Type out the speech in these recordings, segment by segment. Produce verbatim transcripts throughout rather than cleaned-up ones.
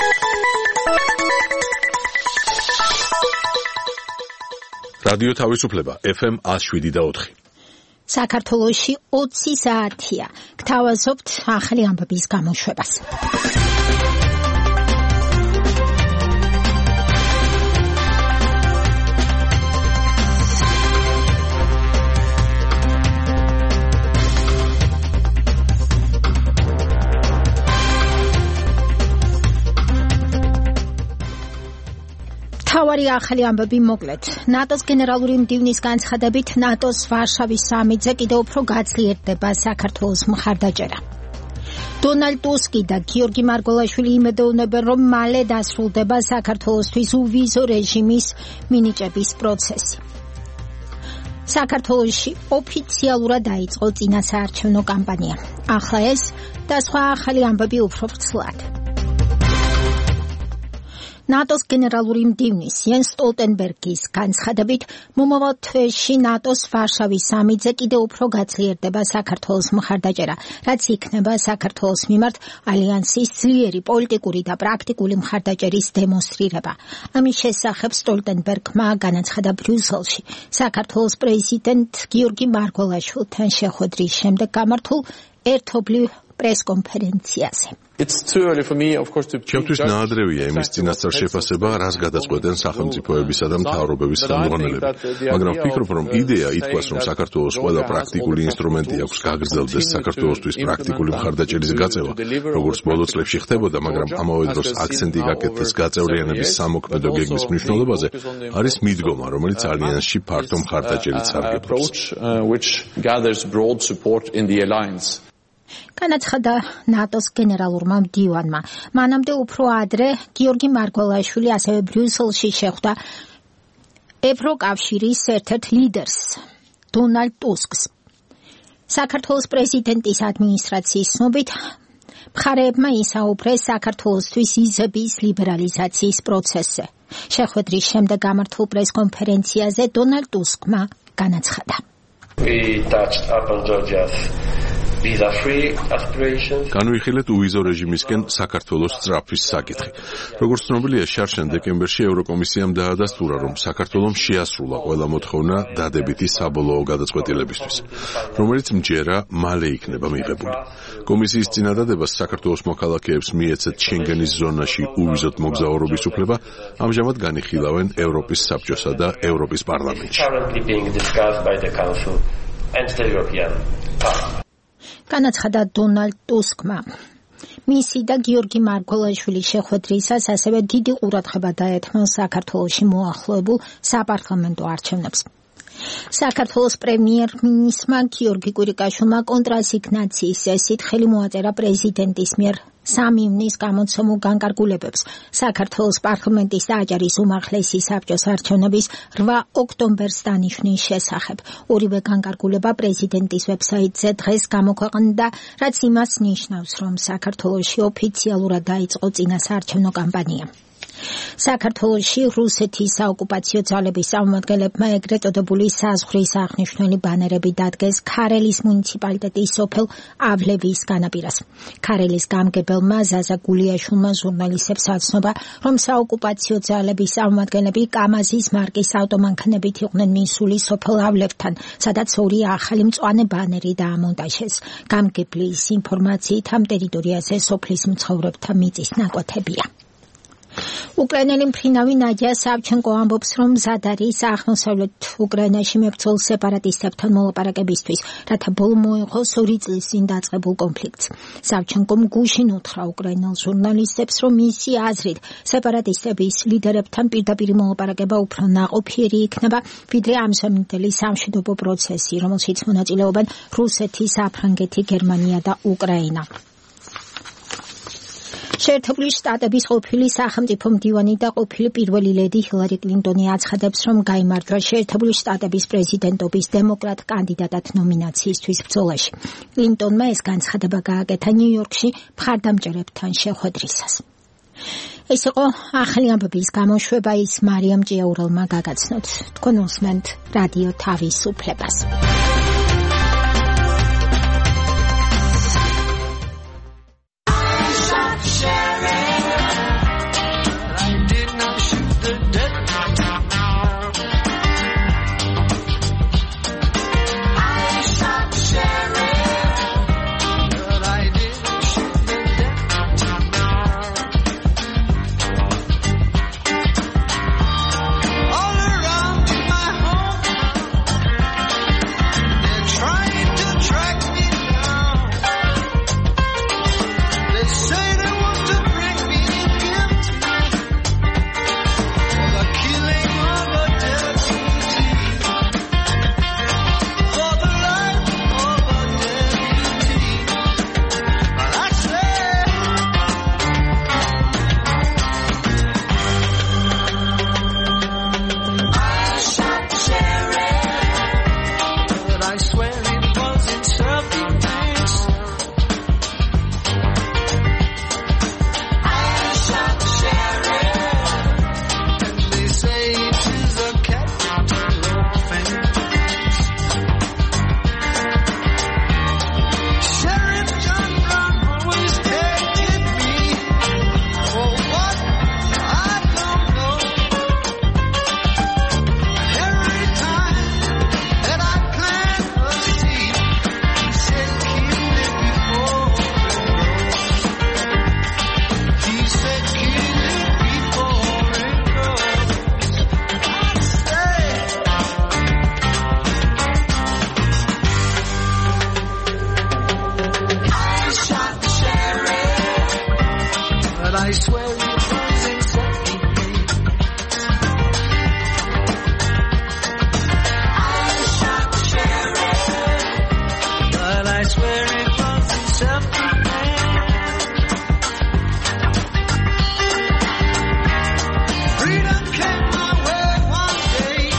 რადიო თავისუფლება ეფ ემ one oh seven და four. საქართველოში ოცი საათია. გთავაზობთ ახალი ამბების გამოშვებას. თავარი ახალი ამბები მოკლედ. ნატოს გენერალური მდივნის განცხადებით ნატოს ვარშავის სამიტზე კიდევ უფრო გაძლიერდება საქართველოს მხარდაჭერა. დონალდ ტუსკი და გიორგი მარგველაშვილი იმედოვნებენ, რომ მალე დასრულდება საქართველოსთვის უვიზო რეჟიმის მინიჭების პროცესი. საქართველოში ოფიციალურად დაიწყო წინასაარჩევნო კამპანია. ახლა ეს და სხვა ახალი ამბები უფრო ვრცლად. ნატოს გენერალური მდივნის იენს სტოლტენბერგის განცხადებით მომავალ თვეში ნატოს ვარშავის სამიტზე კიდევ უფრო გაძლიერდება საქართველოს მხარდაჭერა, რაც იქნება საქართველოს მიმართ ალიანსის ძლიერი პოლიტიკური და პრაქტიკული მხარდაჭერის დემონსტრირება. ამის შესახებ სტოლტენბერგმა განაცხადა ბრიუსელში საქართველოს პრეზიდენტ გიორგი მარგველაშვილთან შეხვედრის შემდეგ გამართულ ერთობლივ პრესკონფერენციაზე. ჩემთვის ნაადრევია იმის წინასწარ შეფასება, რას გადაწყვეტენ სახელმწიფოებისა და მთავრობების ხელმძღვანელები. მაგრამ ვფიქრობ, რომ იდეა ითქვას, რომ საქართველოს ყველა პრაქტიკული ინსტრუმენტი აქვს გაგრძელდეს საქართველოსთვის პრაქტიკული მხარდაჭერის გაწევა, როგორც ბოლო წლებში ხდებოდა, მაგრამ ამავე დროს აქცენტი გაკეთდეს გაწევრიანების სამოქმედო გეგმის მნიშვნელობაზე, არის მიდგომა, რომელიც ალიანსში ფართო მხარდაჭერით სარგებლობს. განაცხადა ნატოს გენერალურმა მდივანმა. მანამდე უფრო ადრე გიორგი მარგველაშვილი ასევე ბრიუსელში შეხვდა ევროკავშირის ერთ-ერთ ლიდერს დონალდ ტუსკს. საქართველოს პრეზიდენტის ადმინისტრაციის ცნობით მხარეებმა ისაუბრეს საქართველოსთვის ვიზების ლიბერალიზაციის პროცესზე. შეხვედრის შემდეგ გამართულ პრესკონფერენციაზე დონალდ ტუსკმა განაცხადა. განვიხილეთ უვიზო რეჟიმისკენ საქართველოს სწრაფვის საკითხი. როგორც ცნობილია, შარშან დეკემბერში ევროკომისიამ დაადასტურა, რომ საქართველომ შეასრულა ყველა მოთხოვნა დადებითი საბოლოო გადაწყვეტილებისთვის, რომელიც მჯერა მალე იქნება მიღებული. კომისიის წინადადებას საქართველოს მოქალაქეებს მიეცეთ შენგენის ზონაში უვიზოდ მოგზაურობის უფლება, ამჟამად განიხილავენ ევროპის საბჭოსა და ევროპის პარლამენტში. განაცხადა დონალდ ტუსკმა. მისი და გიორგი მარგველაშვილის შეხვედრისას ასევე დიდი ყურადღება დაეთმო საქართველოში მოახლოებულ საპარლამენტო არჩევნებს. საქართველოს პრემიერ-მინისტრმა გიორგი კვირიკაშვილმა კონტრასიგნაციის წესით ხელი მოაწერა პრეზიდენტის მიერ სამი ივნის გამოცემულ განკარგულებებს საქართველოს პარლამენტის და აჭარის უმაღლესი საბჭოს არჩევნების რვა ოქტომბერს დანიშვნის შესახებ. ორივე განკარგულება პრეზიდენტის ვებსაიტზე დღეს გამოქვეყნდა, რაც იმას ნიშნავს, რომ საქართველოში ოფიციალურად დაიწყო წინასაარჩევნო კამპანია. საქართველოში რუსეთის საოკუპაციო ძალების წარმომადგენლებმა ეგრეთ წოდებული საზღვრის აღნიშვნელი ბანერები დადგეს ქარელის მუნიციპალიტეტის სოფელ ავლევის განაპირას. ქარელის გამგებელმა ზაზა გულიაშვილმა ჟურნალისტებს აცნობა, რომ საოკუპაციო ძალების წარმომადგენლები კამაზის მარკის ავტომანქანებით იყვნენ მისული სოფელ ავლევთან, სადაც ორი ახალი მწვანე ბანერი დაამონტაჟეს. გამგებლის ინფორმაციით ამ ტერიტორიაზე სოფლის მცხოვრებთა მიწის ნაკვეთებია. უკრაინელი მფრინავი ნადია სავჩენკო ამბობს, რომ მზად არის აღმოსავლეთ უკრაინაში მებრძოლ სეპარატისტებთან მოლაპარაკებისთვის, რათა ბოლო მოეღოს ორი წლის წინ დაწყებულ კონფლიქტს. სავჩენკომ გუშინ უთხრა უკრაინელ ჟურნალისტებს, რომ მისი აზრით სეპარატისტების ლიდერებთან პირდაპირ მოლაპარაკება უფრო ნაყოფიერი იქნება, ვიდრე ამჟამინდელი სამშვიდობო პროცესი, რომელშიც მონაწილეობენ რუსეთი, საფრანგეთი, გერმანია და უკრაინა. შეერთებული შტატების ყოფილი სახელმწიფო მდივანი და ყოფილი პირველი ლედი ჰილარი კლინტონი აცხადებს, რომ გაიმარჯვა შეერთებული შტატების პრეზიდენტობის დემოკრატ კანდიდატად ნომინაციისთვის ბრძოლაში. კლინტონმა ეს განცხადება გააკეთა ნიუ-იორკში მხარდამჭერებთან შეხვედრისას. ეს იყო ახალი ამბების გამოშვება, ის მარიამ ჭიაურელმა გაგაცნოთ. თქვენ უსმენთ რადიო თავისუფლებას. I swear it wasn't self-defeat. I shot the sheriff, but I swear it wasn't self-defense. Freedom came my way one day,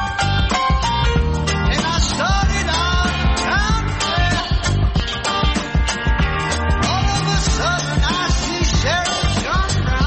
and I started on a town fair. All of a sudden I see Sheriff John Brown.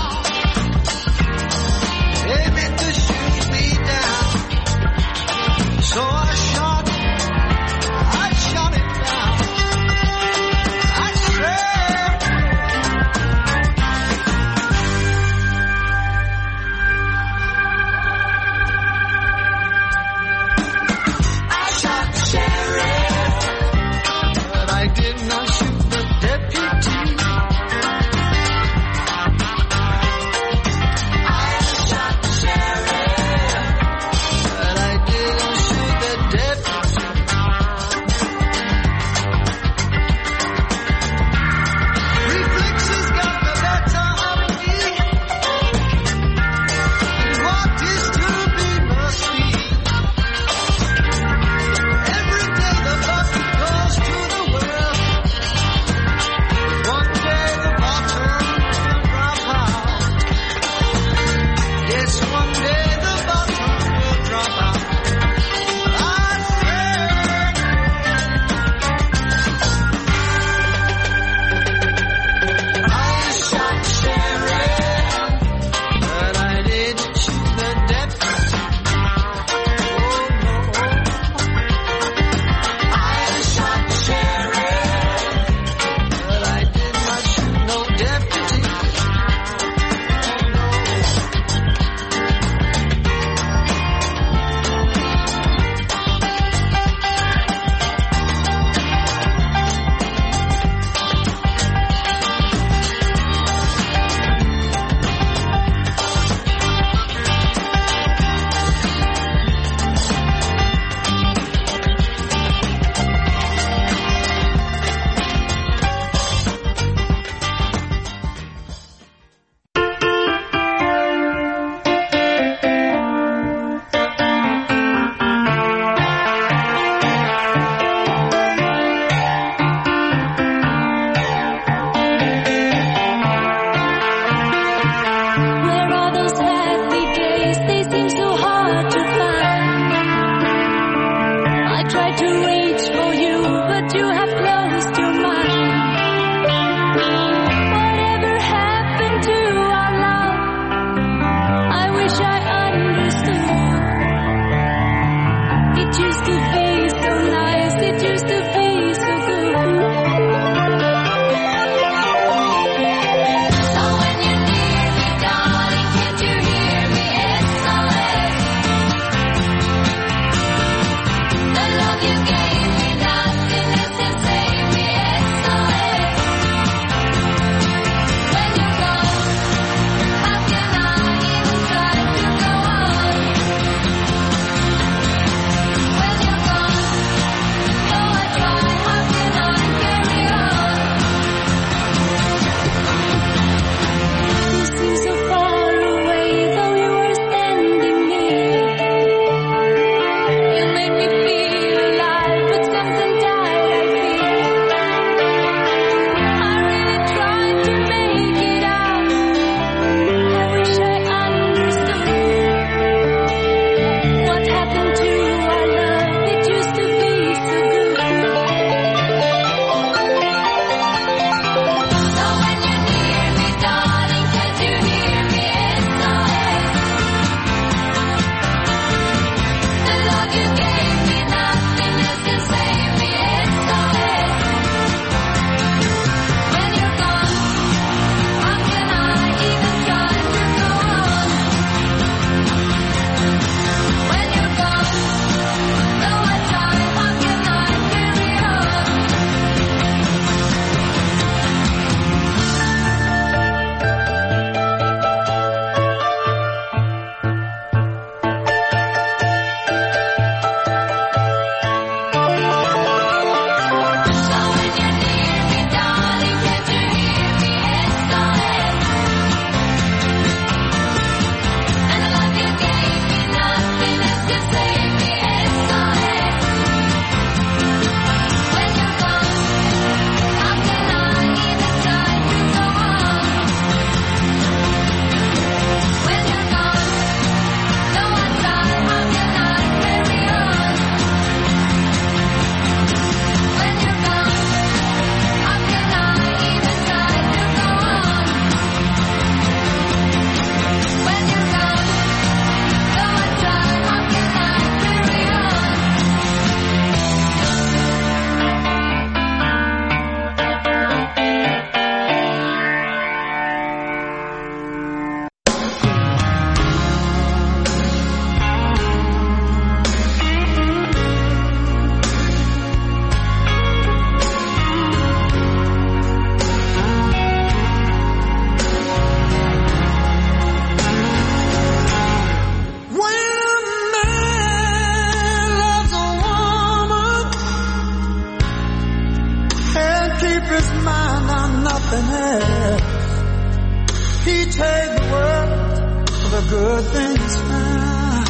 He take the world for the good things found.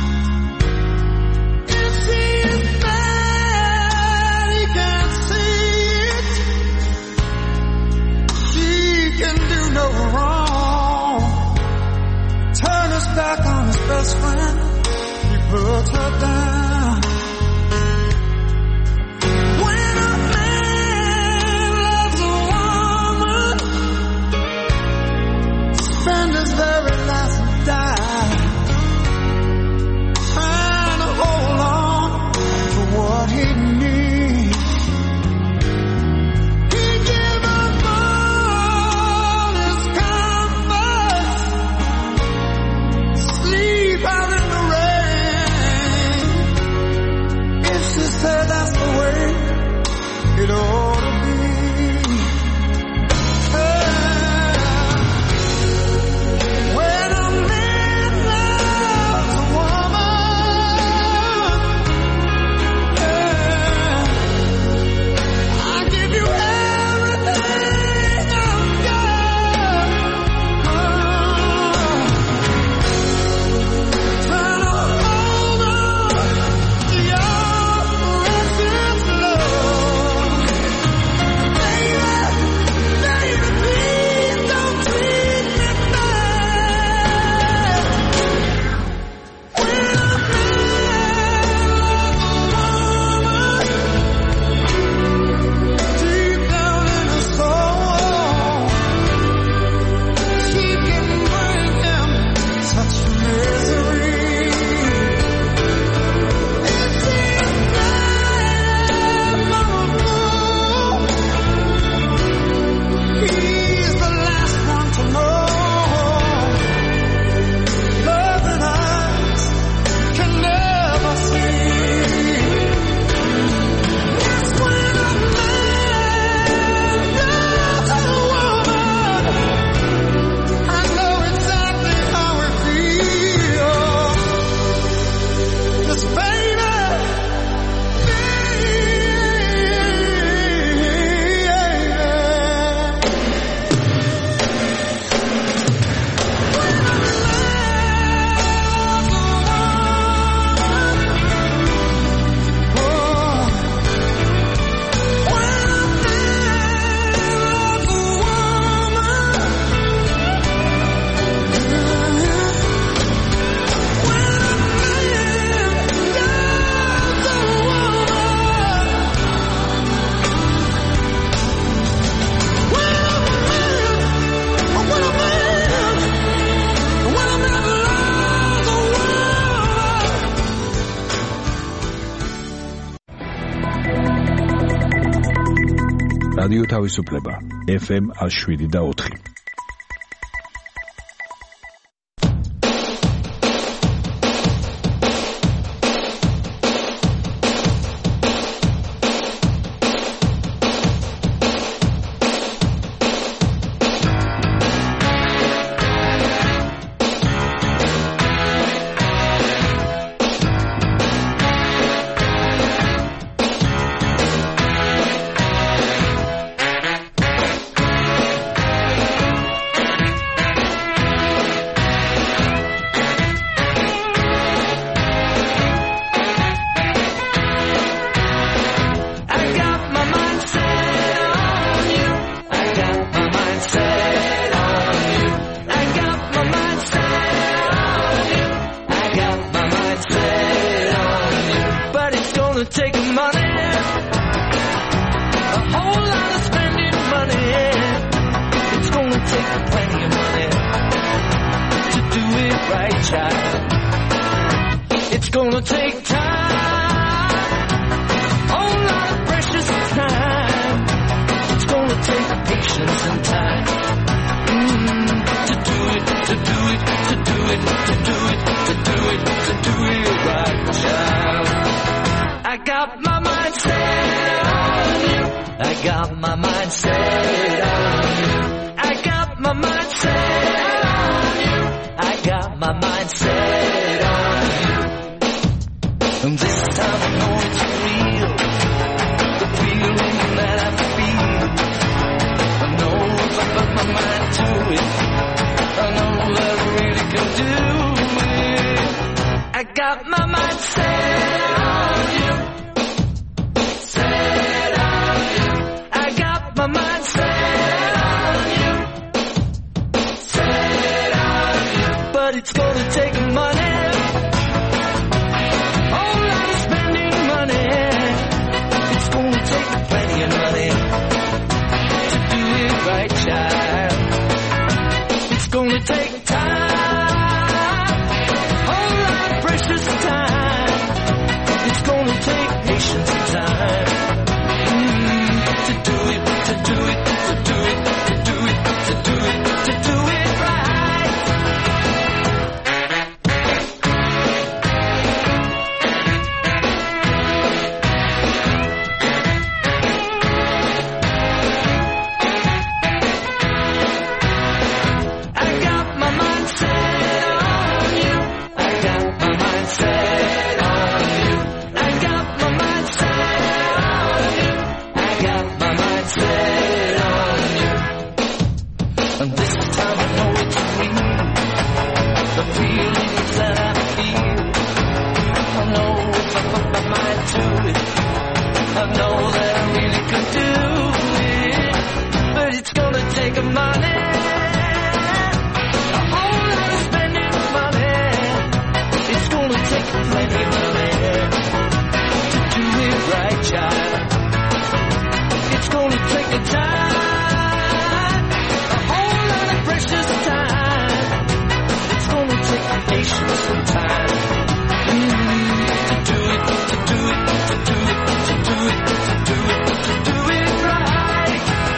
If he is bad, he can't see it. He can do no wrong. Turn his back on his best friend. He puts her down. When a man loves a woman, spend his very last and die, trying to hold on to what he needs. He give up all his comforts, sleep out in the rain. If she said that's the way it ought to be. When a man loves a woman, I give you everything I've got. Trying to hold on to your precious love. Baby, baby, please don't treat me bad. When a man loves a woman, deep down in his soul, she can bring him such misery. It's in time for a fool. He's the last one to know. Love that eyes can never see. Yes, when a man loves a woman, I know exactly how it feels. 'Cause baby, რადიო თავისუფლება ეფ ემ one oh seven და four. Take money, a whole lot of spending money. It's gonna take plenty of money to do it right, child. It's gonna take time, a whole lot of precious time. It's gonna take patience and time mm, to do it, to do it, to do it, to do it, to do it, to do it right, child. I got my mind set on you. I got my mind set on you. I got my mind set on you. I got my mind set on you. And this time I know it's real. The feeling that I feel. I know if I put my mind to it, got my mind set on you. Set on you. I got my mind set on you. Set on you. But it's gonna take money. Whole lot of spending money. It's gonna take plenty of money to do it right, child. It's gonna take time. Time. It's gonna take patience and time mm, to do it, to do it, to do it, to do it, to do it, to do it right. I got my mind set on you. I got my mind set. I know that I really could do it, but it's gonna take money, a whole lot of spending money. It's gonna take plenty of money to do it right, child. It's gonna take the time, a whole lot of precious time. It's gonna take patience and time mm, to do it, to do it, to do it. To do it, to do it, to do it right.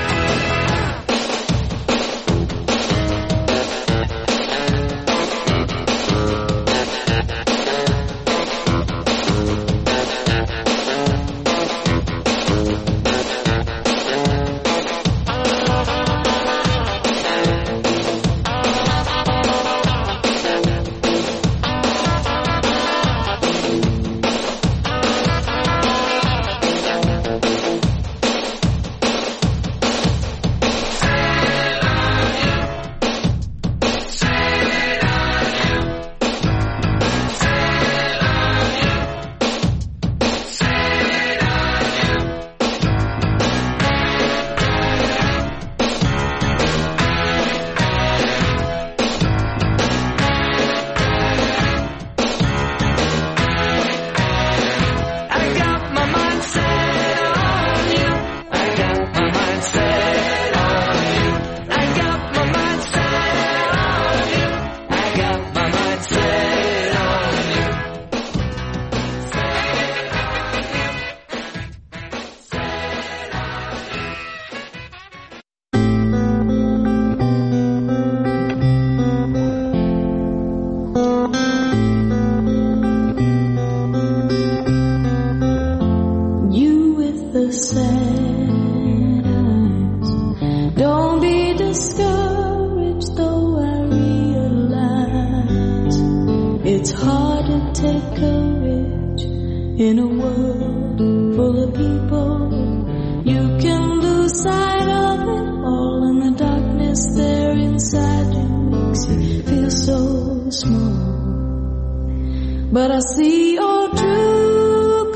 But I see your true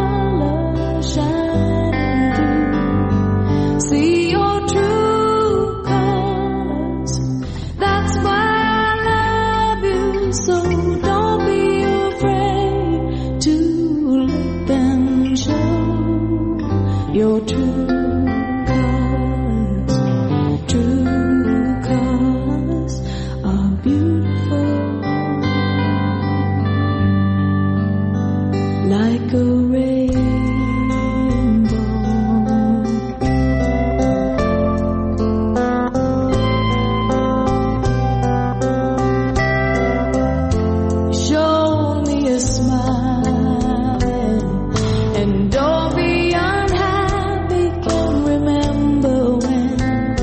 colors shining through. See your true colors. That's why I love you. So don't be afraid to look and show your true colors. True colors are beautiful. Like a rainbow. Show me a smile and don't be unhappy. Can remember when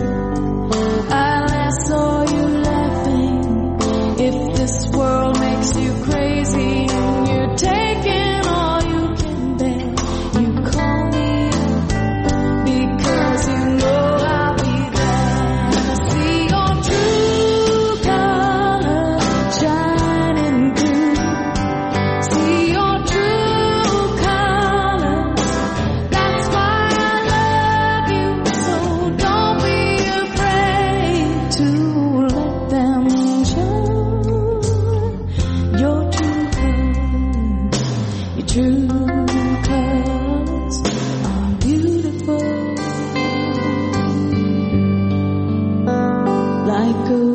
I last saw you laughing. If this world makes you crazy and you're taking like a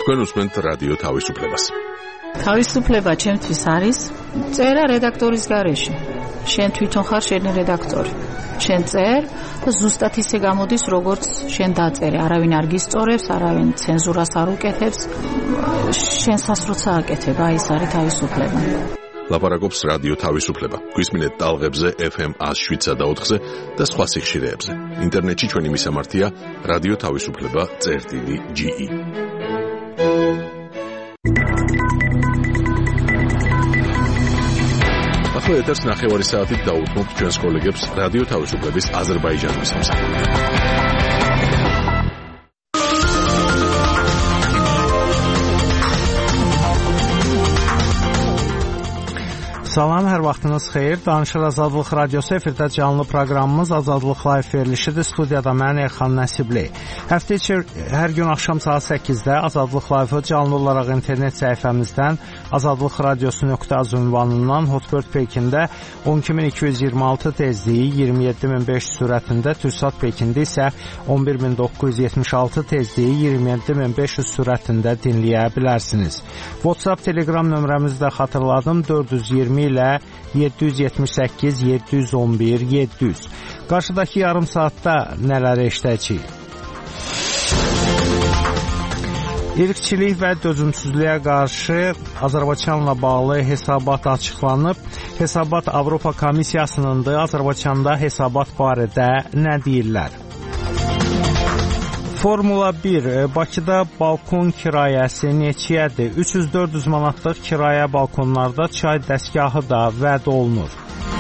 თქვენ უსმენთ რადიო თავისუფლებას. თავისუფლება ჩემთვის არის წერა რედაქტორის გარეშე. შენ თვითონ ხარ შენი რედაქტორი. შენ წერ და ზუსტად ისე გამოდის, როგორც შენ დაწერე. არავინ არ გისწორებს, არავინ ცენზურას არ უკეთებს. შენ სასროც ააკეთებ, აი ეს არის თავისუფლება. ლაპარაკობს რადიო თავისუფლება. გვისმინეთ ტალღებზე ეფ ემ ათს შვიდსა და ოთხზე და სხვა სიხშირეებზე. ინტერნეტში ჩვენი მისამართია რადიო თავისუფლება წერტილი ჯი ი. ახლა ეთერს ნახევარი საათით დაუთმობთ ჩვენს კოლეგებს რადიო თავისუფლების აზერბაიჯანის მსახურში. Salam, hər vaxtınız xeyir. Danışır Azadlıq Radiosu efirdə canlı proqramımız Azadlıq Live verilişidir. Studiyada mən Elxan Nəsibli. Həftə içi hər gün axşam saat səkkizdə Azadlıq Live-ı canlı olaraq internet səhifəmizdən azadlıq radiosu nöqtə az ünvanından Hotbird Pekində on iki min iki yüz iyirmi altı tezliyi, iyirmi yeddi min beş yüz sürətində, Türksat Pekində isə on bir min doqquz yüz yetmiş altı tezliyi, iyirmi yeddi min beş yüz sürətində dinləyə bilərsiniz. WhatsApp, Telegram nömrəmizi də xatırladım, dörd yüz iyirmi ilə yeddi yüz yetmiş səkkiz yeddi yüz on bir yeddi yüz. Qarşıdakı yarım saatda nələr eşidəcəyik? İrqçilik və dözümsüzlüyə qarşı Azərbaycanla bağlı hesabat açıqlanıb. Hesabat Avropa Komissiyasınındır. Azərbaycanda hesabat barədə nə deyirlər? Formula bir. Bakıda balkon kirayəsi neçəyədir? üç yüz dörd yüz manatlıq kirayə balkonlarda çay dəstgahı da vəd olunur.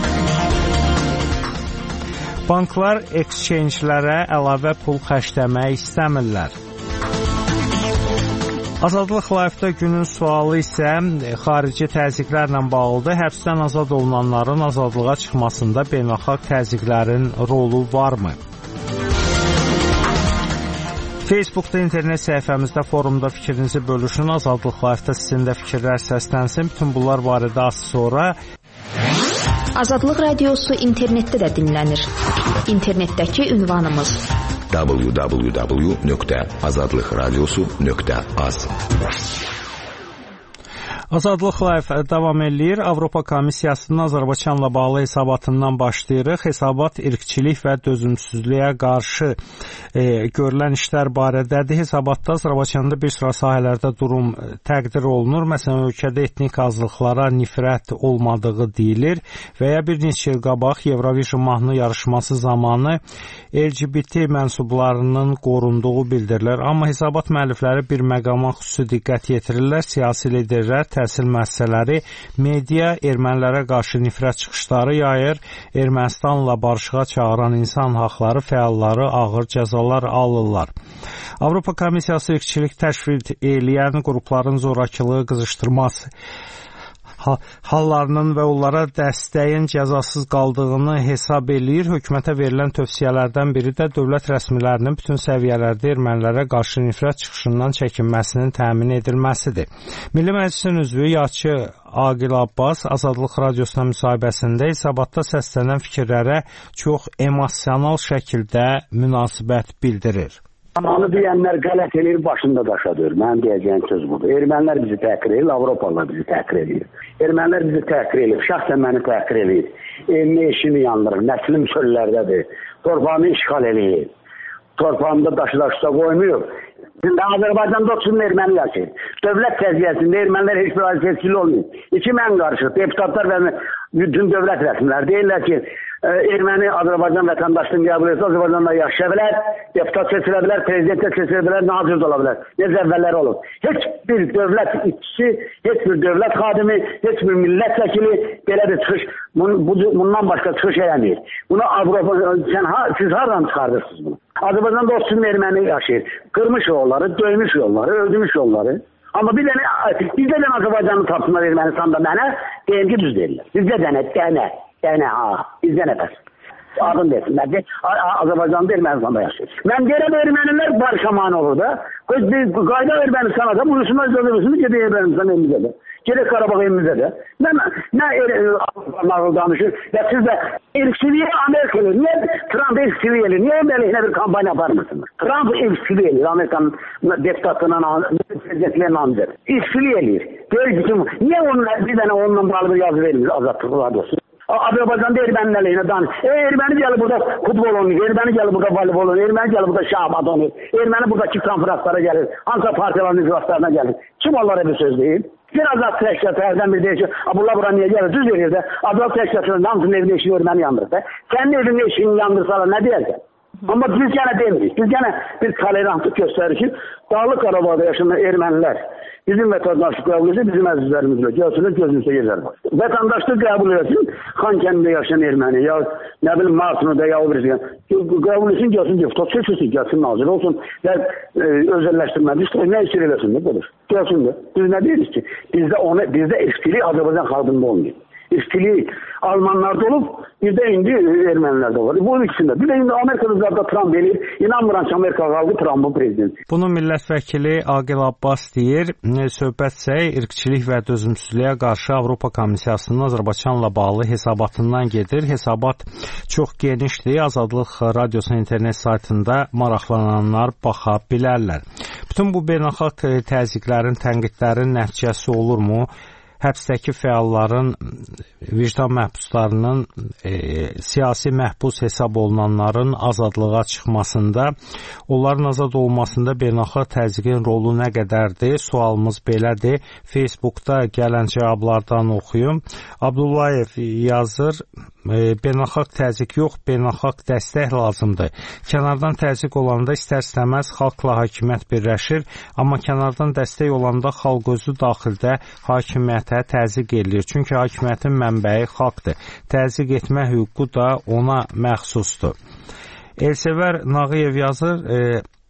Banklar exchange-lərə əlavə pul xərcləmək istəmirlər. Azadlıq Live-da günün sualı isə xarici təzyiqlərlə bağlıdır. Həbsdən azad olunanların azadlığa çıxmasında beynəlxalq təzyiqlərin rolu varmı? Facebookda, internet səhifəmizdə, forumda fikrinizi bölüşün. Azadlıq Live-da sizin də fikirlər səslənsin. Bütün bunlar barədə az sonra. Azadlıq Radiosu internetdə də dinlənir. İnternetdəki ünvanımız w w w nöqtə azadlıq radiosu nöqtə az. Azadlıq Live davam eləyir. Avropa Komissiyasının Azərbaycanla bağlı hesabatından başlayırıq. Hesabat irqçilik və dözümsüzlüyə qarşı e, görülən işlər barədədir. Hesabatda Azərbaycanda bir sıra sahələrdə durum təqdir olunur. Məsələn, ölkədə etnik azlıqlara nifrət olmadığı deyilir və ya bir neçə il qabaq Eurovision mahnı yarışması zamanı L G B T mənsublarının qorunduğu bildirilir. Amma hesabat müəllifləri bir məqama xüsusi diqqət yetirirlər. Siyasi liderlər, təhsil müəssisələri, media ermənilərə qarşı nifrət çıxışları yayır, Ermənistanla barışığa çağıran insan haqları fəalları ağır cəzalar alırlar. Avropa Komissiyası irqçilik təşviq eləyən qrupların zorakılığı, qızışdırması hallarının və onlara dəstəyin cəzasız qaldığını hesab eləyir. Hökumətə verilən tövsiyələrdən biri də dövlət rəsmilərinin bütün səviyyələrdə ermənilərə qarşı nifrət çıxışından çəkinməsinin təmin edilməsidir. Milli Məclisin üzvü Yaçı Aqil Abbas Azadlıq Radiosuna müsahibəsində hesabatda səslənən fikirlərə çox emosional şəkildə münasibət bildirir. Onu deyənlər qələt eləyir, başında daşadır. Mənim deyəcəyim söz budur. Ermənilər bizi təhqir edir, Avropalılar bizi təhqir edir. Ermənilər bizi təhqir edir, şəxsən məni təhqir edir. Evini, eşini yandırır, nəslim çöllərdədir. Torpağını işğal eləyir. Torpağında daşı daşıda qoymuyor. Şimdi Azərbaycanda otsun erməni yaşayır. Dövlət səziyyəsində ermənilər heç bir seçkili olmuyor. İki mən qarışıq, deputatlar və bütün dövlət rəsmilər deyirlər ki, erməni Azərbaycan vətəndaşlığını qəbul etsə, Azərbaycanda yaşaya bilər, deputat seçilə bilər, prezidentə seçilə bilər, nazir ola bilər. Necə əvvəlləri olur. Heç bir dövlət işçisi, heç bir dövlət xadimi, heç bir millət vəkili belə bir çıxış, bundan başqa çıxış eləmir. Bunu Avropa, sən, siz hardan çıxardırsınız bunu? Azərbaycanda otsun erməni yaşayır. Qırmış yolları, döymüş yolları, öldürmüş yolları. Amma bir dənə, bizdə dənə Azərbaycanı tapsınlar Ermənistanda mənə, deyim ki, düz deyirlər. Bizdə dənə, dənə, dənə, ha, bizdə nə bəs. Adın desinlər ki, Azərbaycanda Ermənistanda yaşayır. Mən deyirəm, ermənilər barışaman olur da. Qayda Ermənistana da, bu Rüsümə Zözümüzünü gedək Ermənistan evimizə də. Gedək Qarabağ evimizə də. Nə nağıl danışır və siz də irqçiliyə Amerikalı, niyə Trump irqçiliyə elir, niyə əleyhinə bir kampanya aparmırsınız? Trump irqçiliyə elir, Amerikanın deputatına, prezidentliyə namizədir. İrqçiliyə elir. Deyir ki, niyə bir dənə onunla bağlı bir yazı vermir Azadlıq Radyosu? Azərbaycanda ermənin əleyhinə danışır. E, erməni gəlib burada futbol oynayır, erməni gəlib burada voleybol oynayır, erməni gəlib burada şahmat oynayır, erməni buradakı konferanslara gəlir, hansı partiyaların iclaslarına gəlir. Kim onlara bir söz deyir? Bir azad təşkilatı hərdən bir deyir ki, bunlar bura niyə gəlir? Düz verir də, azad təşkilatının hamısının evini eşiği erməni yandırır da. Sənin evinin eşiğini yandırsalar nə deyərsən? Amma biz gənə demirik. Biz gənə bir tolerantlıq göstərir ki, Dağlıq Qarabağda yaşayan ermənilər bizim vətəndaşlıq qəbul etsin, bizim əzizlərimizlə gəlsinlər, gözümüzə gezər. Vətəndaşlıq qəbul etsin, Xankəndidə yaşayan erməni, ya nə bilim Martinoda, ya o birisi, qəbul etsin, gəlsin, deputat seçilsin, gəlsin, nazir olsun və e, özəlləşdirməli, işte, nə istəyir eləsin, nə qədər? Gəlsin də. Biz nə deyirik ki, bizdə, ona, bizdə eskilik Azərbaycan xalqında olmuyor. İstilik Almanlarda olub, bir də indi ermənilerde var. Bu ikisində. Bir də indi Amerika'da da Trump eləyir. İnanmıram ki, Amerika qaldı Trump'ın prezidenti. Bunu millət vəkili Aqil Abbas deyir. Söhbət isə irqçilik və dözümsüzlüyə qarşı Avropa Komissiyasının Azərbaycanla bağlı hesabatından gedir. Hesabat çox genişdir. Azadlıq Radyosunun internet saytında maraqlananlar baxa bilərlər. Bütün bu beynəlxalq təzyiqlərin, tənqidlərin nəticəsi olurmu? Həbsdəki fəalların, vicdan məhbuslarının, e, siyasi məhbus hesab olunanların azadlığa çıxmasında, onların azad olmasında beynəlxalq təzyiqin rolu nə qədərdir? Sualımız belədir. Facebookda gələn cavablardan oxuyum. Abdullayev yazır, e, beynəlxalq təzyiq yox, beynəlxalq dəstək lazımdır. Kənardan təzyiq olanda istər-istəməz xalqla hakimiyyət birləşir, amma kənardan dəstək olanda xalq özü daxildə hakimiyyət təzyiq edilir. Çünki hakimiyyətin mənbəyi xalqdır. Təzyiq etmə hüququ da ona məxsusdur. Elsevər Nağıyev yazır, e,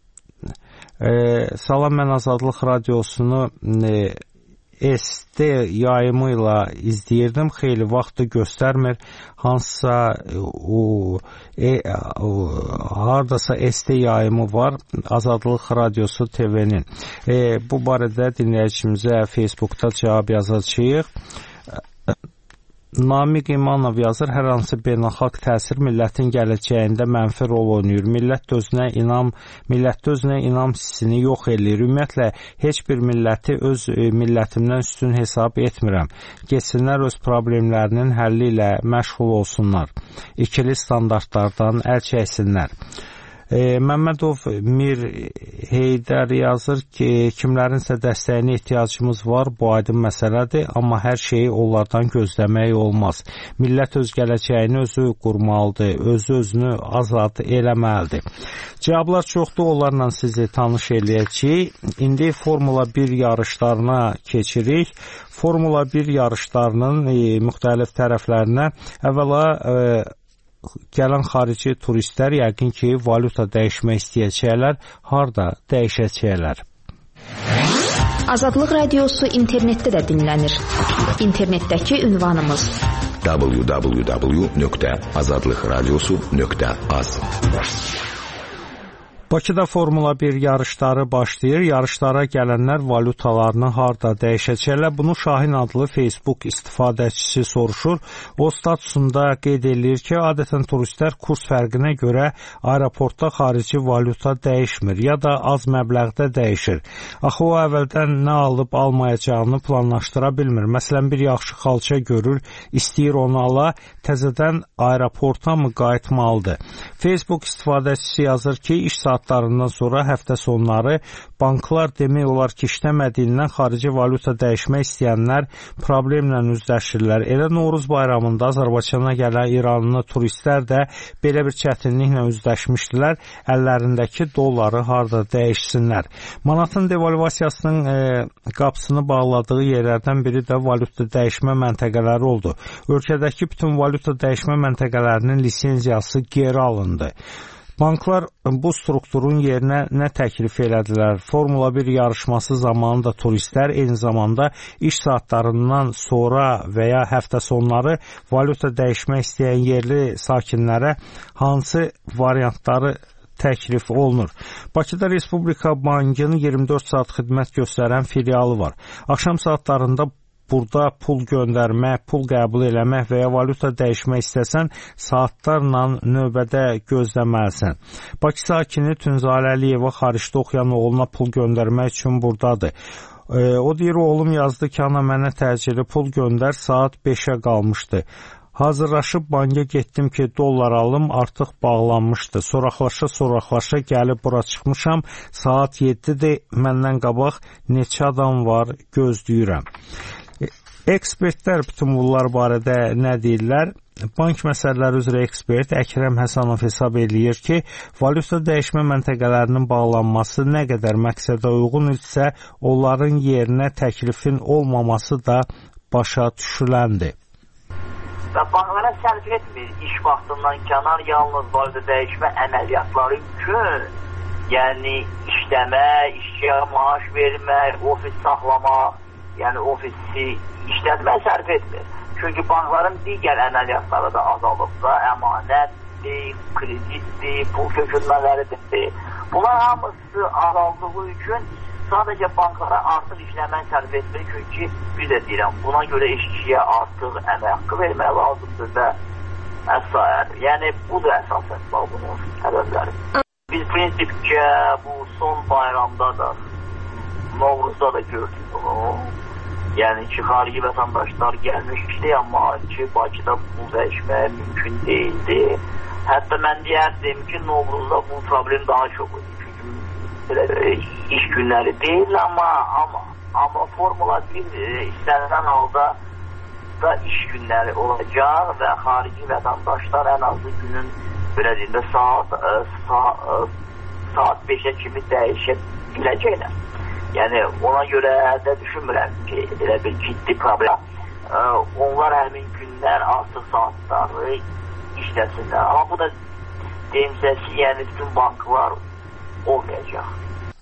e, salam, mən Azadlıq Radiosunu e, S D yayımı ilə izləyirdim. Xeyli vaxtı göstərmir. Hansısa o, e, o, hardasa S D yayımı var. Azadlıq Radiosu T V-nin. E, bu barədə dinləyicimizə Facebookda cavab yazacağıq. Namiq İmanov yazır, hər hansı beynəlxalq təsir millətin gələcəyində mənfi rol oynayır. Millət özünə inam, millət özünə inam hissini yox eləyir. Ümumiyyətlə, heç bir milləti öz millətimdən üstün hesab etmirəm. Geçsinlər öz problemlərinin həlli ilə məşğul olsunlar. İkili standartlardan əl çəksinlər. E, Məmmədov Mir Heydər yazır ki, kimlərinsə dəstəyinə ehtiyacımız var, bu aydın məsələdir, amma hər şeyi onlardan gözləmək olmaz. Millət öz gələcəyini özü qurmalıdır, özü özünü azad eləməlidir. Cavablar çoxdur, onlarla sizi tanış eləyəcəyik. İndi Formula bir yarışlarına keçirik. Formula bir yarışlarının e, müxtəlif tərəflərinə əvvəla e, gələn xarici turistlər yəqin ki, valyuta dəyişmək istəyəcəklər, harda dəyişəcəklər. Azadlıq Radiosu internetdə də dinlənir. İnternetdəki ünvanımız w w w nöqtə azadlıq radiosu nöqtə az. Bakıda Formula bir yarışları başlayır. Yarışlara gələnlər valyutalarını harda dəyişəcəklər? Bunu Şahin adlı Facebook istifadəçisi soruşur. O statusunda qeyd edir ki, adətən turistlər kurs fərqinə görə aeroportda xarici valyuta dəyişmir ya da az məbləğdə dəyişir. Axı o əvvəldən nə alıb almayacağını planlaşdıra bilmir. Məsələn, bir yaxşı xalça görür, istəyir onu ala, təzədən aeroporta mı qayıtmalıdır? Facebook istifadəçisi yazır ki, iş saatlarından sonra həftə sonları banklar demək olar ki, işləmədiyindən xarici valyuta dəyişmək istəyənlər problemlə üzləşirlər. Elə Novruz bayramında Azərbaycana gələn İranlı turistlər də belə bir çətinliklə üzləşmişdilər. Əllərindəki dolları harda dəyişsinlər. Manatın devalvasiyasının e, qapısını bağladığı yerlərdən biri də valyuta dəyişmə məntəqələri oldu. Ölkədəki bütün valyuta dəyişmə məntəqələrinin lisenziyası geri alındı. Banklar bu strukturun yerinə nə təklif elədilər? Formula bir yarışması zamanı da turistlər eyni zamanda iş saatlarından sonra və ya həftə sonları valyuta dəyişmək istəyən yerli sakinlərə hansı variantları təklif olunur? Bakıda Respublika Bankının iyirmi dörd saat xidmət göstərən filialı var. Axşam saatlarında burada pul göndərmək, pul qəbul eləmək və ya valyuta dəyişmək istəsən, saatlarla növbədə gözləməlisən. Bakı sakini Tünzalə Əliyeva xaricdə oxuyan oğluna pul göndərmək üçün buradadır. O deyir, oğlum yazdı ki, ana mənə təcili pul göndər, saat beşə qalmışdı. Hazırlaşıb banka getdim ki, dollar alım, artıq bağlanmışdı. Soraqlaşa-soraqlaşa gəlib bura çıxmışam. Saat yeddidir, məndən qabaq neçə adam var, gözləyirəm. Ekspertlər bütün bunlar barədə nə deyirlər? Bank məsələləri üzrə ekspert Əkrəm Həsənov hesab eləyir ki, valyuta dəyişmə məntəqələrinin bağlanması nə qədər məqsədə uyğun isə, onların yerinə təklifin olmaması da başa düşüləndir. Və banklara sərf etmir iş vaxtından kənar yalnız valyuta dəyişmə əməliyyatları üçün, yəni işləmə, işçiyə maaş vermək, ofis saxlamaq, yəni ofisi işlətmək sərf etmir. Çünki bankların digər əməliyyatları da azalıb da, əmanətdir, kreditdir, pul kökülmələridir. Bunlar hamısı azaldığı üçün sadəcə banklara artıq işləmək sərf etmir. Çünki bir də deyirəm, buna görə işçiyə artıq əmək haqqı vermək lazımdır və əsair. Yəni, bu da əsasən bunun səbəbləri. Biz prinsipcə bu son bayramda da, Novruzda da gördük bunu. Yəni ki, xarici vətəndaşlar gəlmişdi, amma ki, Bakıda pul dəyişməyə mümkün deyildi. Hətta mən deyərdim ki, Novruzda bu problem daha çox idi. Çünki belə iş günləri deyil, amma amma, amma Formula bir istənilən halda da iş günləri olacaq və xarici vətəndaşlar ən azı günün belə deyim də saat, saat, saat beşə kimi dəyişə biləcəklər. Yəni, ona görə də düşünmürəm ki, elə bir ciddi problem. Onlar həmin günlər artıq saatları işləsinlər. Amma bu da deyimsəsi, yəni bütün banklar olmayacaq.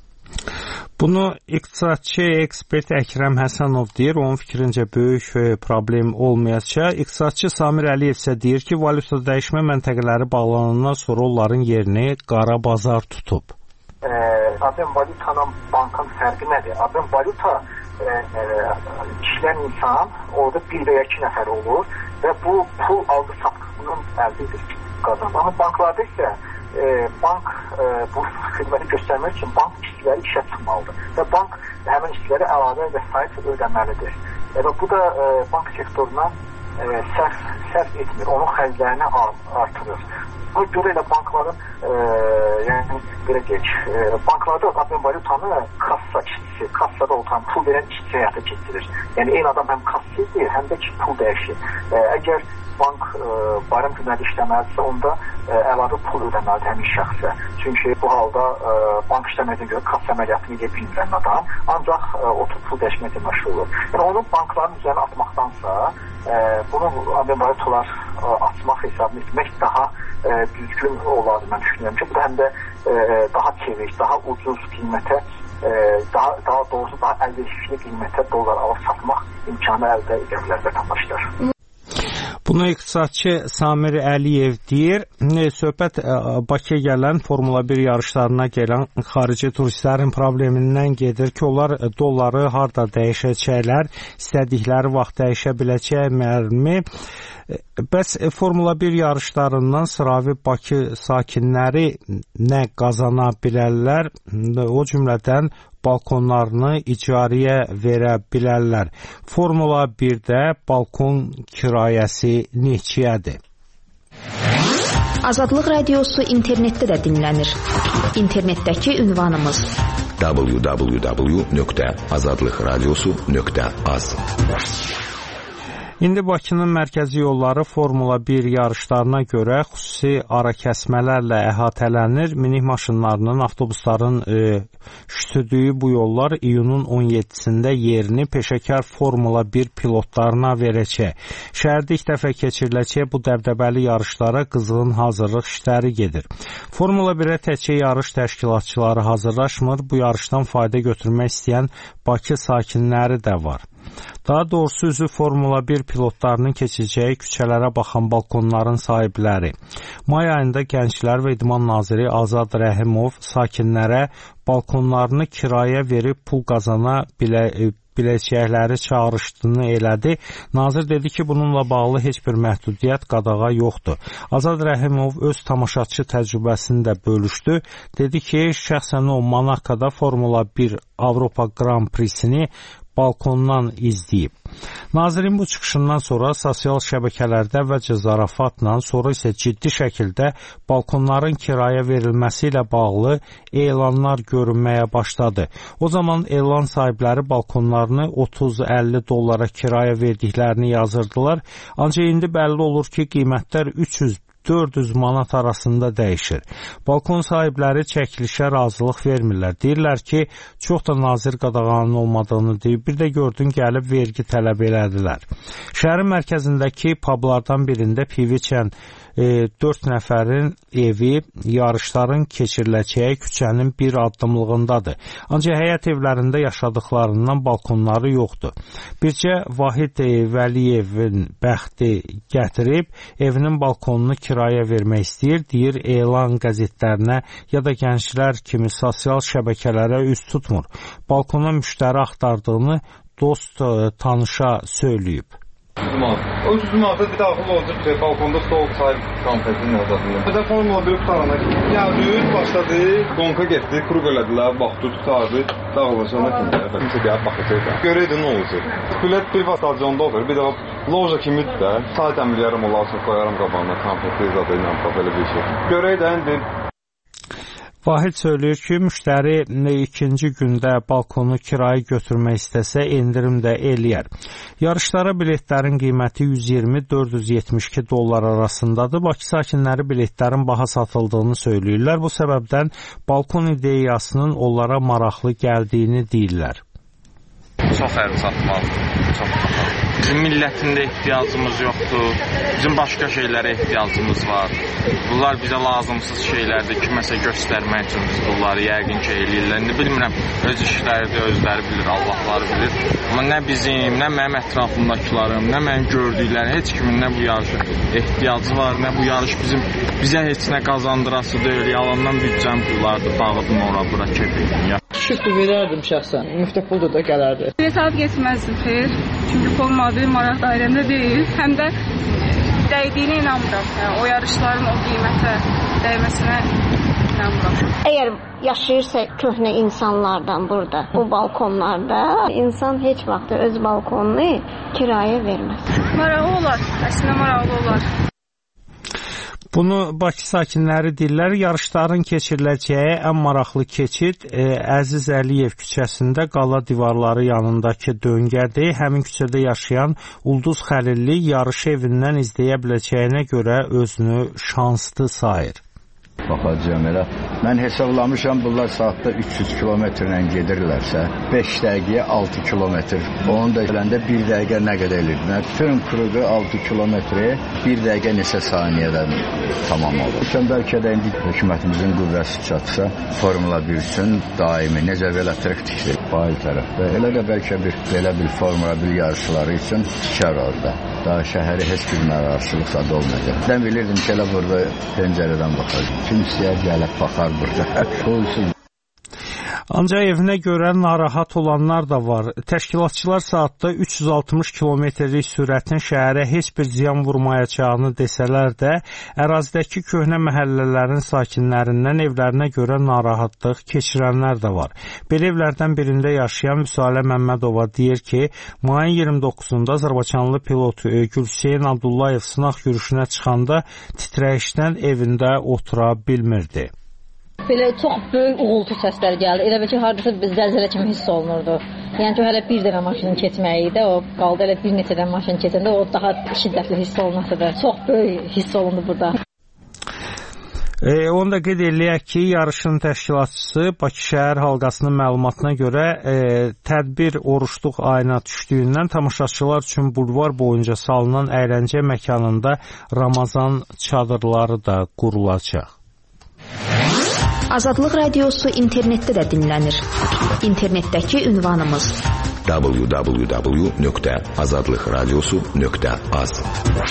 Bunu iqtisadçı ekspert Əkrəm Həsənov deyir, onun fikrincə böyük problem olmayacaq. İqtisadçı Samir Əliyev isə deyir ki, valyuta dəyişmə məntəqələri bağlanandan sonra onların yerini qara bazar tutub. Adın valyutanın bankın fərqi nədir? Adın valyuta e, e, işlən insan orada bir və ya iki nəfər olur və bu pul aldı satqısının əldə edir qazanır. Amma banklarda isə e, bank e, bu xidməti göstərmək üçün bank işçiləri işə çıxmalıdır və bank həmin işçilərə əlavə vəsait ödəməlidir. E, və bu da e, bank sektoruna e, sərf, sərf etmir, onun xərclərini artırır. Buna görə elə bankların e, yəni belə deyək, e, banklarda adın valyutanı kassa işçisi, kassada oturan pul verən işçi həyata keçirir. Yəni eyni adam həm kassirdir, həm də ki pul dəyişir. E, əgər bank e, bayram günləri işləməlidirsə, onda e, əlavə pul ödəməlidir həmin şəxsə. Çünki bu halda e, bank işləmədiyinə görə kassa əməliyyatını edə bilmirən adam, ancaq e, oturub pul dəyişməklə məşğul olur. Yəni onun bankların üzərinə atmaqdansa, e, bunu adın valyutalar e, açmaq hesabını etmək daha e, düzgün olardı, mən düşünürəm ki, bu da həm də e, daha çevik, daha ucuz qiymətə, e, daha, daha doğrusu daha əlverişli qiymətə dollar alıb satmaq imkanı əldə edə bilər vətəndaşlar. Bunu iqtisadçı Samir Əliyev deyir. Söhbət Bakıya gələn Formula bir yarışlarına gələn xarici turistlərin problemindən gedir ki, onlar dolları harda dəyişəcəklər, istədikləri vaxt dəyişə biləcəklərmi? Bəs Formula bir yarışlarından sıravi Bakı sakinləri nə qazana bilərlər? O cümlədən balkonlarını icarəyə verə bilərlər. Formula birdə balkon kirayəsi neçəyədir? Azadlıq Radiosu internetdə də dinlənir. İnternetdəki ünvanımız w w w nöqtə azadlıq radiosu nöqtə az. İndi Bakının mərkəzi yolları Formula bir yarışlarına görə xüsusi arakəsmələrlə əhatələnir. Minik maşınlarının, avtobusların e, şütürdüyü bu yollar iyunun on yeddisində yerini peşəkar Formula bir pilotlarına verəcək. Şəhərdə ilk dəfə keçiriləcək bu dəbdəbəli yarışlara qızğın hazırlıq işləri gedir. Formula birə təkcə yarış təşkilatçıları hazırlaşmır, bu yarışdan fayda götürmək istəyən Bakı sakinləri də var. Daha doğrusu üzü Formula bir pilotlarının keçəcəyi küçələrə baxan balkonların sahibləri. May ayında Gənclər və İdman naziri Azad Rəhimov sakinlərə balkonlarını kirayə verib pul qazana bilə, biləcəkləri çağrışdığını elədi. Nazir dedi ki, bununla bağlı heç bir məhdudiyyət, qadağa yoxdur. Azad Rəhimov öz tamaşaçı təcrübəsini də bölüşdü. Dedi ki, şəxsən o Monakada Formula bir Avropa Grand Prix-sini balkondan izləyib. Nazirin bu çıxışından sonra sosial şəbəkələrdə əvvəlcə zarafatla, sonra isə ciddi şəkildə balkonların kirayə verilməsi ilə bağlı elanlar görünməyə başladı. O zaman elan sahibləri balkonlarını otuz əlli dollara kirayə verdiklərini yazırdılar. Ancaq indi bəlli olur ki, qiymətlər üç yüz dörd yüz manat arasında dəyişir. Balkon sahibləri çəkilişə razılıq vermirlər. Deyirlər ki, çox da nazir qadağanın olmadığını deyib, bir də gördün gəlib vergi tələb elədilər. Şəhərin mərkəzindəki publardan birində piv içən dörd nəfərin evi yarışların keçiriləcəyi küçənin bir addımlığındadır. Ancaq həyət evlərində yaşadıklarından balkonları yoxdur. Bircə Vahid Vəliyevin bəxti gətirib evinin balkonunu kirayə vermək istəyir, deyir elan qəzetlərinə ya da gənclər kimi sosial şəbəkələrə üz tutmur. Balkona müştəri axtardığını dost tanışa söyləyib. O üç yüz manata daxil olacaq ki, balkonda soğuk çay konfetinin azadında. Bizə Formula bir qutarana gəldik, başladı, qonqa getdi, kruq elədilər, baxdı, tutardı, dağılacağına kimi. Kimsə gəlib baxacaq. Görəydi nə olacaq. Bilet privat stadionda olur, bir də loja kimidir də, çay təmirləyərəm olarsa qoyaram qabağına, konfeti zadı ilə belə bir şey. Görəydi, indi Vahid söyləyir ki, müştəri ikinci gündə balkonu kirayə götürmək istəsə, endirim də eləyər. Yarışlara biletlərin qiyməti yüz iyirmi dörd yüz yetmiş iki dollar arasındadır. Bakı sakinləri biletlərin baha satıldığını söyləyirlər. Bu səbəbdən balkon ideyasının onlara maraqlı gəldiyini deyirlər. Çox əl satmalıdır, çox baha. Bizim millətində ehtiyacımız yoxdur, bizim başqa şeylərə ehtiyacımız var. Bunlar bizə lazımsız şeylərdir, kiməsə göstərmək üçün biz bunları yəqin ki, eləyirlər. Ne bilmirəm, öz işləri özləri bilir, Allahları bilir. Amma nə bizim, nə mənim ətrafımdakilarım, nə mənim gördüklərim, heç kimin nə bu yarışa ehtiyacı var, nə bu yarış bizim bizə heç nə qazandırası deyil. Yalandan büdcəm pullardır, dağıdım ora, bura kefeydim. Şükür verərdim şəxsən, müftə pulda da gələrdi. Hesab getməzdim xeyr, çünki Formula bir maraq dairəmdə deyil, həm də dəydiyinə inanmıram, yəni, o yarışların o qiymətə dəyməsinə inanmıram. Əgər yaşayırsa köhnə insanlardan burada, bu balkonlarda, insan heç vaxt öz balkonunu kirayə verməz. Maraqlı olar, əslində maraqlı olar. Bunu Bakı sakinləri deyirlər. Yarışların keçiriləcəyi ən maraqlı keçid e, Əziz Əliyev küçəsində qala divarları yanındakı döngədir. Həmin küçədə yaşayan Ulduz Xəlilli yarışı evindən izləyə biləcəyinə görə özünü şanslı sayır. Baxacağım elə. Mən hesablamışam, bunlar saatda üç yüz kilometrlə gedirlərsə, beş dəqiqəyə altı kilometr. Onu da gələndə bir dəqiqə nə qədər eləyirlər? Bütün kruqu altı kilometri bir dəqiqə neçə saniyədən tamam olur. Üçün bəlkə də indi hökumətimizin qüvvəsi çatsa, Formula bir üçün daimi, necə velotrik tikdir bayıl tərəfdə. Elə də bəlkə bir belə bir Formula bir yarışları üçün tikər orada. Daha şəhəri heç bir mərarsılıq da olmayacaq. Mən bilirdim ki, elə burada pəncərədən baxacaq. Kim istəyər gəlib baxar burada. Olsun. Ancaq evinə görə narahat olanlar da var. Təşkilatçılar saatda üç yüz altmış kilometrlik sürətin şəhərə heç bir ziyan vurmayacağını desələr də, ərazidəki köhnə məhəllələrin sakinlərindən evlərinə görə narahatlıq keçirənlər də var. Belə evlərdən birində yaşayan Müsalə Məmmədova deyir ki, mayın iyirmi doqquzunda Azərbaycanlı pilot Gülhüseyn Abdullayev sınaq yürüşünə çıxanda titrəyişdən evində otura bilmirdi. Belə çox böyük uğultu səsləri gəldi. Elə bil ki, hardasa zəlzələ kimi hiss olunurdu. Yəni ki, hələ bir dənə maşının keçməyi də, o qaldı elə bir neçə dənə maşın keçəndə o daha şiddətli hiss olunasıdır. Çox böyük hiss olundu burada. E, onu da qeyd eləyək ki, yarışın təşkilatçısı Bakı şəhər halqasının məlumatına görə e, tədbir oruçluq ayına düşdüyündən tamaşaçılar üçün bulvar boyunca salınan əyləncə məkanında Ramazan çadırları da qurulacaq. Azadlıq radiosu internetdə də dinlənir. İnternetdəki ünvanımız w w w nöqtə azadlıq radiosu nöqtə az.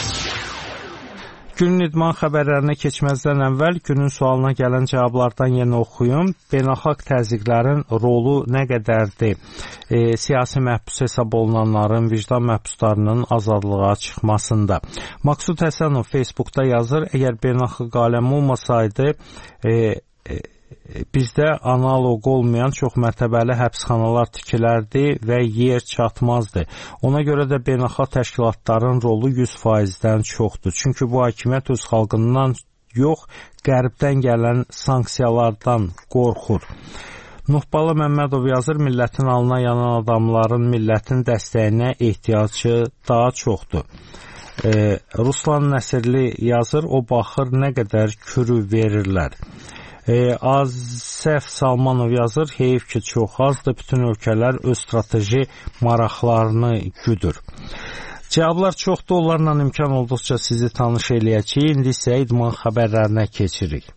Günün idman xəbərlərinə keçməzdən əvvəl günün sualına gələn cavablardan yenə oxuyum. Beynəlxalq təzyiqlərin rolu nə qədərdir? E, siyasi məhbus hesab olunanların vicdan məhbuslarının azadlığa çıxmasında. Maqsud Həsənov Facebookda yazır, əgər beynəlxalq aləm olmasaydı, e, e, bizdə analoq olmayan çox mərtəbəli həbsxanalar tikilərdi və yer çatmazdı. Ona görə də beynəlxalq təşkilatların rolu yüz faizdən çoxdur. Çünki bu hakimiyyət öz xalqından yox, qərbdən gələn sanksiyalardan qorxur. Nuhbala Məmmədov yazır, millətin alına yanan adamların millətin dəstəyinə ehtiyacı daha çoxdur. E, Ruslan Nəsirli yazır, o baxır nə qədər kürü verirlər. E, Azəf Salmanov yazır, heyif ki çox azdır, bütün ölkələr öz strateji maraqlarını güdür. Cavablar çoxdur, onlarla imkan olduqca sizi tanış eləyəcəyik. İndi isə idman xəbərlərinə keçirik.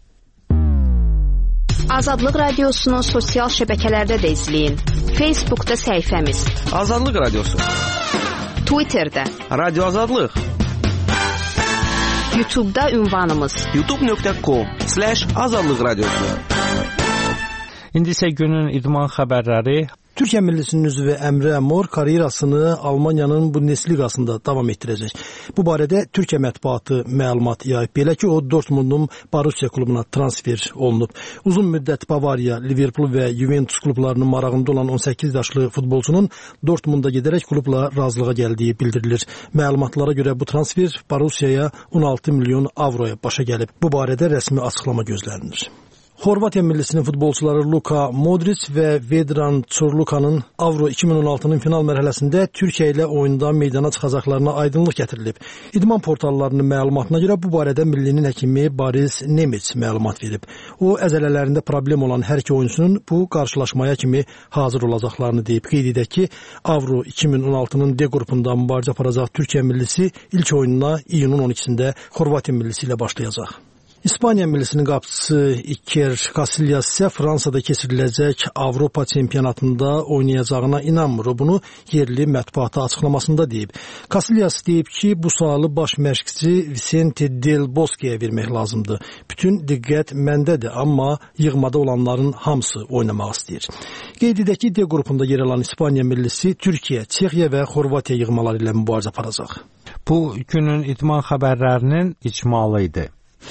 Azadlıq radiosunu sosial şəbəkələrdə də izləyin. Facebookda səhifəmiz Azadlıq radiosu, Twitterdə Radio Azadlıq, YouTube'da ünvanımız youtube nöqtə com slash azadlıq radiosu. İndi isə günün idman xəbərləri. Türkiyə millisinin üzvü Əmrə Mor karyerasını Almaniyanın Bundesliqasında davam etdirəcək. Bu barədə Türkiyə mətbuatı məlumat yayıb. Belə ki, o Dortmundun Borussia klubuna transfer olunub. Uzun müddət Bavariya, Liverpool və Juventus klublarının marağında olan on səkkiz yaşlı futbolçunun Dortmunda gedərək klubla razılığa gəldiyi bildirilir. Məlumatlara görə bu transfer Borussiaya on altı milyon avroya başa gəlib. Bu barədə rəsmi açıqlama gözlənilir. Xorvatiya millisinin futbolçuları Luka Modric və Vedran Çorlukanın Avro iki min on altının final mərhələsində Türkiyə ilə oyunda meydana çıxacaqlarına aydınlıq gətirilib. İdman portallarının məlumatına görə bu barədə millinin həkimi Boris Nemets məlumat verib. O, əzələlərində problem olan hər iki oyunçunun bu qarşılaşmaya kimi hazır olacaqlarını deyib. Qeyd edək ki, Avro iki min on altının D qrupunda mübarizə aparacaq Türkiyə millisi ilk oyununa iyunun on ikisində Xorvatiya millisi ilə başlayacaq. İspaniya millisinin qapıçısı Iker Casillas isə Fransada keçiriləcək Avropa çempionatında oynayacağına inanmır. O bunu yerli mətbuata açıqlamasında deyib. Casillas deyib ki, bu sualı baş məşqçi Vicente Del Bosque'yə vermək lazımdır. Bütün diqqət məndədir, amma yığmada olanların hamısı oynamaq istəyir. Qeyd edək ki, D qrupunda yer alan İspaniya millisi Türkiyə, Çexiya və Xorvatiya yığmaları ilə mübarizə aparacaq. Bu günün idman xəbərlərinin icmalı idi.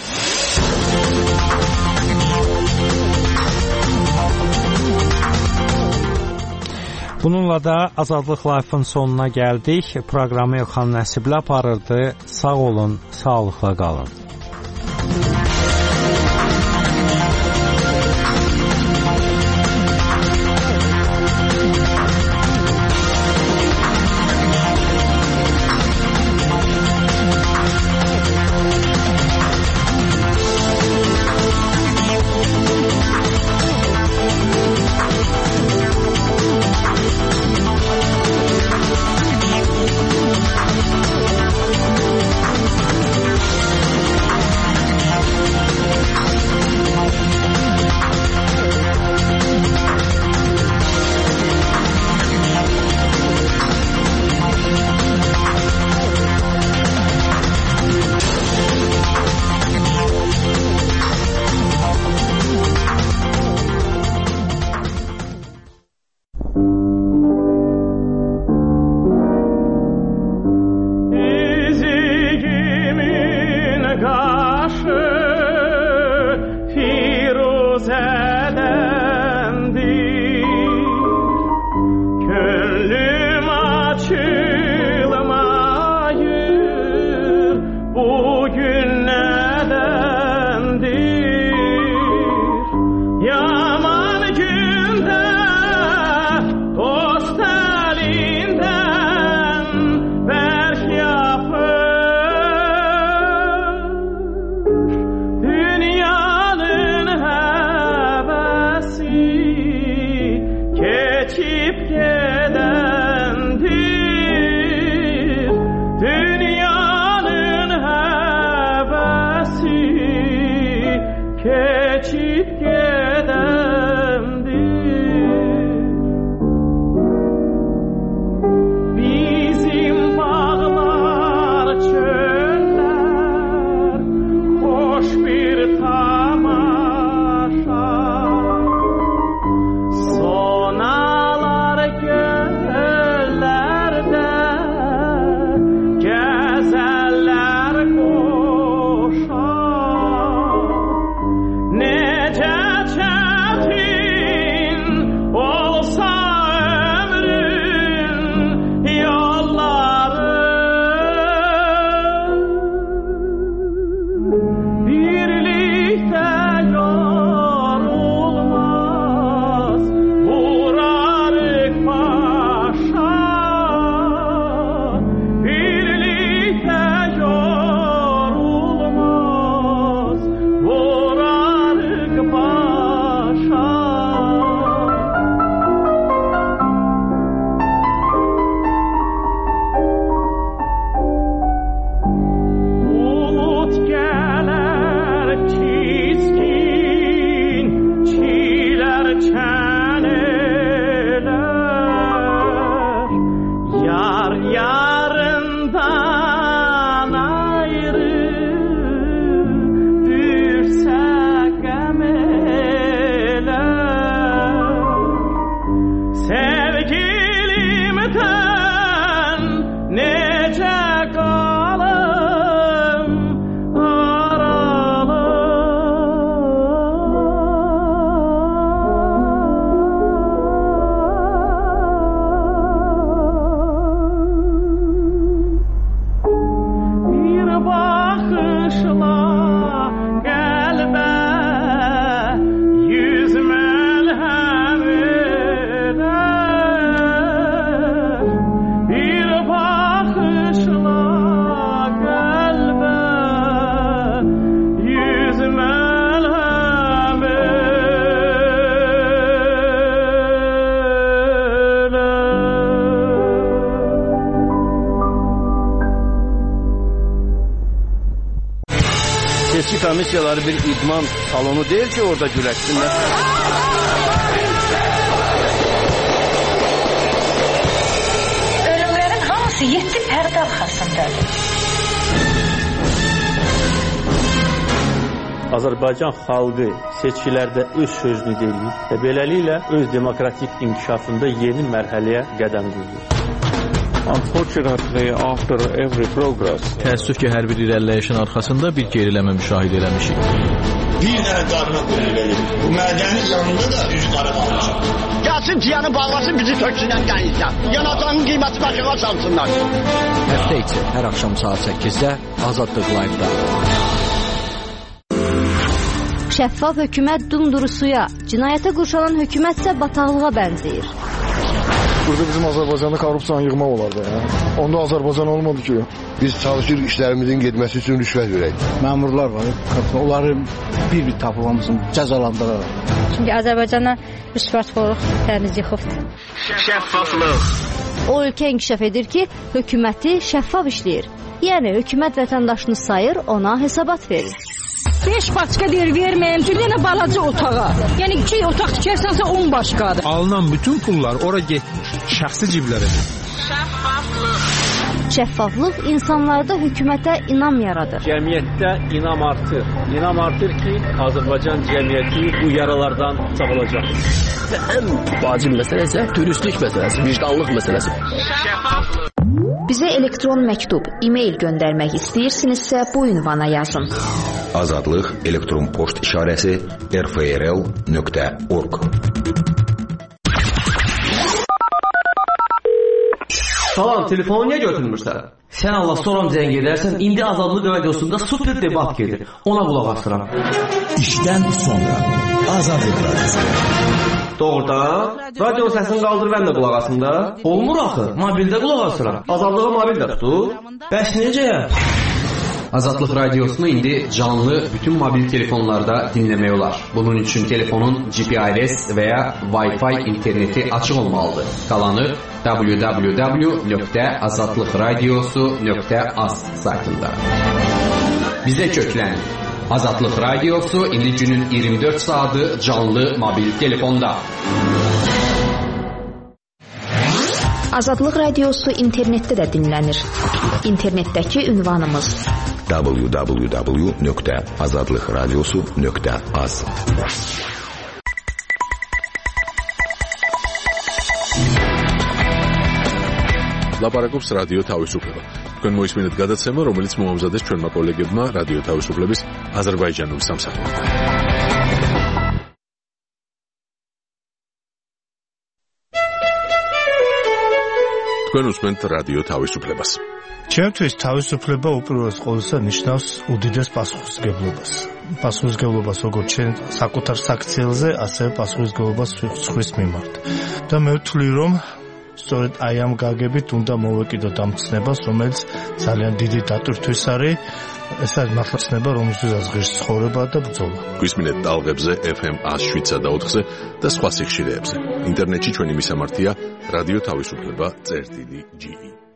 Bununla da Azadlıq Life-ın sonuna gəldik. Proqramı Elxan Nəsiblə aparırdı. Sağ olun, sağlıqla qalın. Yar yarından ayrı düşse gemele sevgilimden nece kalım aralı bir bakışla gelme yüz melhem ile bir bakışla gelme yüz melhem Seçki komissiyaları bir idman salonu değil ki orada güleşsinler. Ölümlerin hamısı yetti pərdə arxasındadır. Azərbaycan xalqı seçkilərdə öz sözünü deyir və beləliklə öz demokratik inkişafında yeni mərhələyə qədəm qoyur. Unfortunately, after every progress, təəssüf ki, hər bir irəliləyişin arxasında bir geriləmə müşahidə eləmişik. Bir dənə qarına qoyun verir. Bu mədənin yanında da üç qarı qalmışıq. Gəlsin ciyanı bağlasın, bizi töksünən dənizdən. Yanacağının qiyməti başıqa salsınlar. Həftə içi hər axşam saat səkkizdə Azadlıq Live-da. Şəffaf hökumət dumduru suya, cinayətə qurşanan hökumət isə bataqlığa bənzəyir. Burada bizim Azərbaycanda korrupsiyanı yığmaq olardı. Ya. Onda Azərbaycan olmadı ki. Biz çalışırıq işlərimizin getməsi üçün rüşvət verək. Məmurlar var, onları bir-bir tapılmamızın cəzalandıraraq. Çünki Azərbaycana rüşvətxorluq təmiz yıxıbdır. Şəffaflıq. O ölkə inkişaf edir ki, hökuməti şəffaf işləyir. Yəni hökumət vətəndaşını sayır, ona hesabat verir. beş başqa deyir verməyim, bir dənə balaca otağa. Yəni iki otaq tikərsənsə on başqadır. Alınan bütün pullar ora getmir, şəxsi ciblərə. Şəffaflıq. Şəffaflıq insanlarda hökumətə inam yaradır. Cəmiyyətdə inam artır. İnam artır ki, Azərbaycan cəmiyyəti bu yaralardan sağalacaq. Və ən vacib məsələ isə dürüstlük məsələsi, vicdanlıq məsələsi. Şəffaflıq. Bizə elektron məktub, e-mail göndərmək istəyirsinizsə bu ünvana yazın. Azadlıq elektron poçt işarəsi r f r l nöqtə org. Salam, telefonu niyə götürmürsən? Sən Allah soram zəng edərsən, indi Azadlıq radiosunda super debat gedir. Ona qulaq asıram. İşdən sonra Azadlıq radiosu. Doğrudan, radionun səsini qaldır, mən də qulaq asım da. Olmur axı, mobildə qulaq asıram. Azadlığa mobil də tutur. Bəs necə? Azadlıq radiosunu indi canlı bütün mobil telefonlarda dinləmək olar. Bunun üçün telefonun G P R S və ya Wi-Fi interneti açıq olmalıdır. Qalanı w w w nöqtə azadlıq radiosu nöqtə az saytında. Bizə köklənin. Azadlıq radiosu indi günün iyirmi dörd saatı canlı mobil telefonda. Azadlıq radiosu internetdə də dinlənir. İnternetdəki ünvanımız w w w nöqtə azadlıq radiosu nöqtə az. ლაპარაკობს რადიო თავისუფლება. თქვენ მოისმინეთ გადაცემა, რომელიც მოამზადეს ჩვენმა კოლეგებმა რადიო თავისუფლების აზერბაიჯანული სამსახურიდან. თქვენ უსმენთ რადიო თავისუფლებას. ჩემთვის თავისუფლება უპირველეს ყოვლისა ნიშნავს უდიდეს პასუხისმგებლობას. პასუხისმგებლობას როგორც ჩვენ საკუთარ საქციელზე, ასევე პასუხისმგებლობას სხვის მიმართ. და მე ვთვლი, რომ სწორედ აი ამ გაგებით უნდა მოვეკიდოთ ამ ცნებას, რომელიც ძალიან დიდი დატვირთვის არის. ეს არის მართლა ცნება, რომელსაც ღირს ცხოვრება და ბრძოლა. გვისმინეთ ტალღებზე F M one oh seven და ოთხზე და სხვა სიხშირეებზე. ინტერნეტში ჩვენი მისამართია რადიო თავისუფლება წერტილი G E.